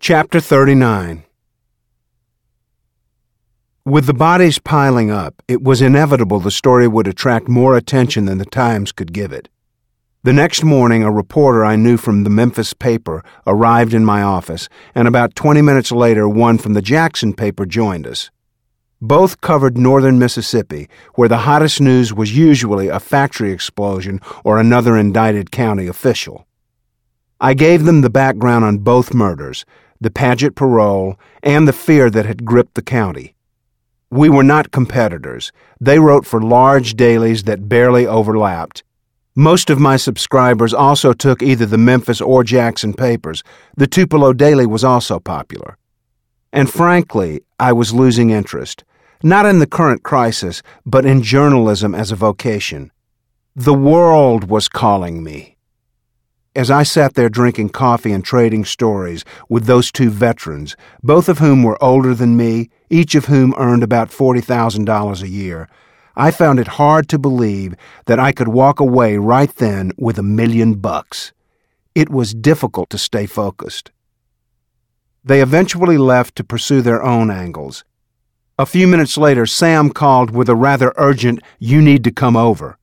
Chapter 39. With the bodies piling up, it was inevitable the story would attract more attention than the Times could give it. The next morning, a reporter I knew from the Memphis paper arrived in my office, and about 20 minutes later, one from the Jackson paper joined us. Both covered northern Mississippi, where the hottest news was usually a factory explosion or another indicted county official. I gave them the background on both murders, the Paget parole, and the fear that had gripped the county. We were not competitors. They wrote for large dailies that barely overlapped. Most of my subscribers also took either the Memphis or Jackson papers. The Tupelo Daily was also popular. And frankly, I was losing interest, not in the current crisis, but in journalism as a vocation. The world was calling me. As I sat there drinking coffee and trading stories with those two veterans, both of whom were older than me, each of whom earned about $40,000 a year, I found it hard to believe that I could walk away right then with $1 million. It was difficult to stay focused. They eventually left to pursue their own angles. A few minutes later, Sam called with a rather urgent, "You need to come over."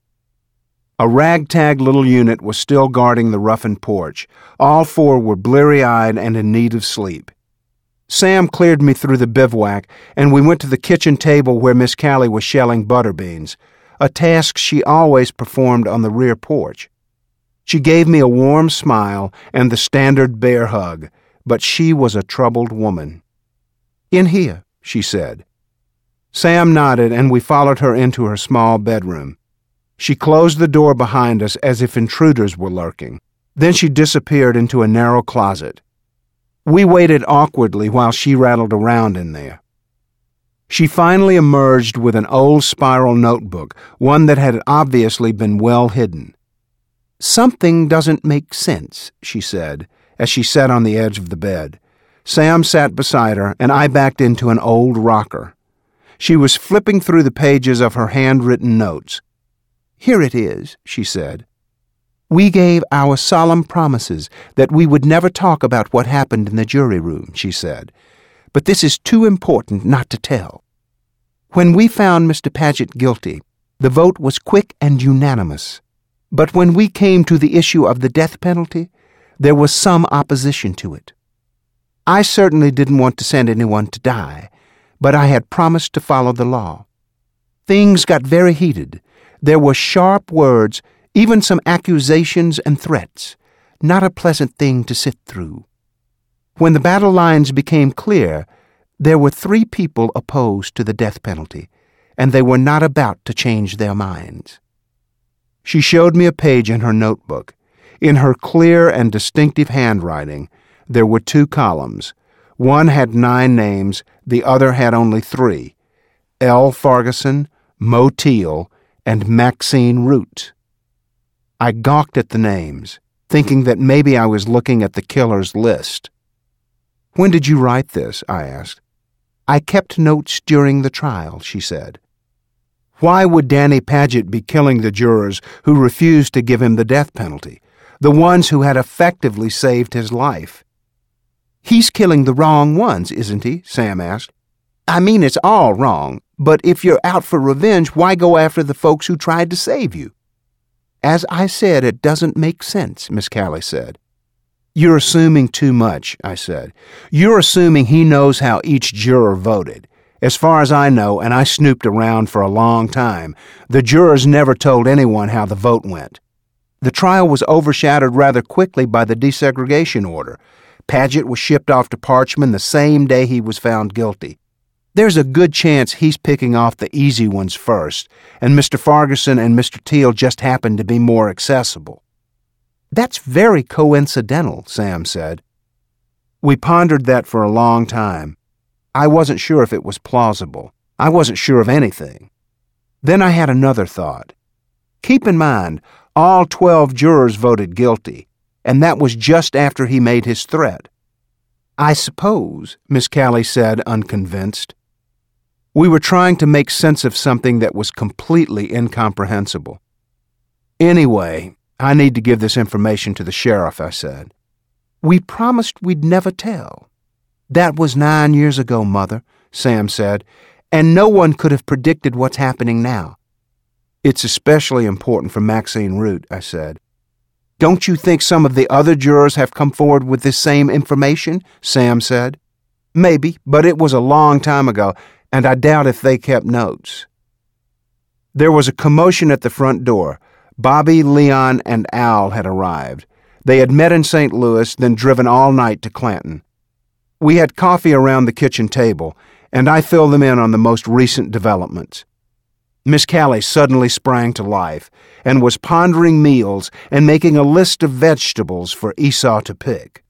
A ragtag little unit was still guarding the roughened porch. All four were bleary-eyed and in need of sleep. Sam cleared me through the bivouac, and we went to the kitchen table where Miss Callie was shelling butter beans, a task she always performed on the rear porch. She gave me a warm smile and the standard bear hug, but she was a troubled woman. "In here," she said. Sam nodded, and we followed her into her small bedroom. She closed the door behind us as if intruders were lurking. Then she disappeared into a narrow closet. We waited awkwardly while she rattled around in there. She finally emerged with an old spiral notebook, one that had obviously been well hidden. "Something doesn't make sense," she said, as she sat on the edge of the bed. Sam sat beside her, and I backed into an old rocker. She was flipping through the pages of her handwritten notes. "Here it is," she said. "We gave our solemn promises that we would never talk about what happened in the jury room," she said. "But this is too important not to tell. When we found Mr. Paget guilty, the vote was quick and unanimous. But when we came to the issue of the death penalty, there was some opposition to it. I certainly didn't want to send anyone to die, but I had promised to follow the law. Things got very heated. There were sharp words, even some accusations and threats, not a pleasant thing to sit through. When the battle lines became clear, there were 3 people opposed to the death penalty, and they were not about to change their minds." She showed me a page in her notebook. In her clear and distinctive handwriting, there were 2 columns. One had 9 names, the other had only 3: L. Farguson, Mo Teal, and Maxine Root. I gawked at the names, thinking that maybe I was looking at the killer's list. "When did you write this?" I asked. "I kept notes during the trial," she said. Why would Danny Paget be killing the jurors who refused to give him the death penalty, the ones who had effectively saved his life? "He's killing the wrong ones, isn't he?" Sam asked. "I mean, it's all wrong. But if you're out for revenge, why go after the folks who tried to save you?" "As I said, it doesn't make sense," Miss Callie said. "You're assuming too much," I said. "You're assuming he knows how each juror voted. As far as I know, and I snooped around for a long time, the jurors never told anyone how the vote went. The trial was overshadowed rather quickly by the desegregation order. Paget was shipped off to Parchman the same day he was found guilty. There's a good chance he's picking off the easy ones first, and Mr. Farguson and Mr. Teal just happen to be more accessible." "That's very coincidental," Sam said. We pondered that for a long time. I wasn't sure if it was plausible. I wasn't sure of anything. Then I had another thought. Keep in mind, all 12 jurors voted guilty, and that was just after he made his threat. "I suppose," Miss Callie said, unconvinced. We were trying to make sense of something that was completely incomprehensible. "Anyway, I need to give this information to the sheriff," I said. "We promised we'd never tell." "That was 9 years ago, Mother," Sam said, "and no one could have predicted what's happening now." "It's especially important for Maxine Root," I said. "Don't you think some of the other jurors have come forward with this same information?" Sam said. "Maybe, but it was a long time ago, and I doubt if they kept notes." There was a commotion at the front door. Bobby, Leon, and Al had arrived. They had met in St. Louis, then driven all night to Clanton. We had coffee around the kitchen table, and I filled them in on the most recent developments. Miss Callie suddenly sprang to life and was pondering meals and making a list of vegetables for Esau to pick.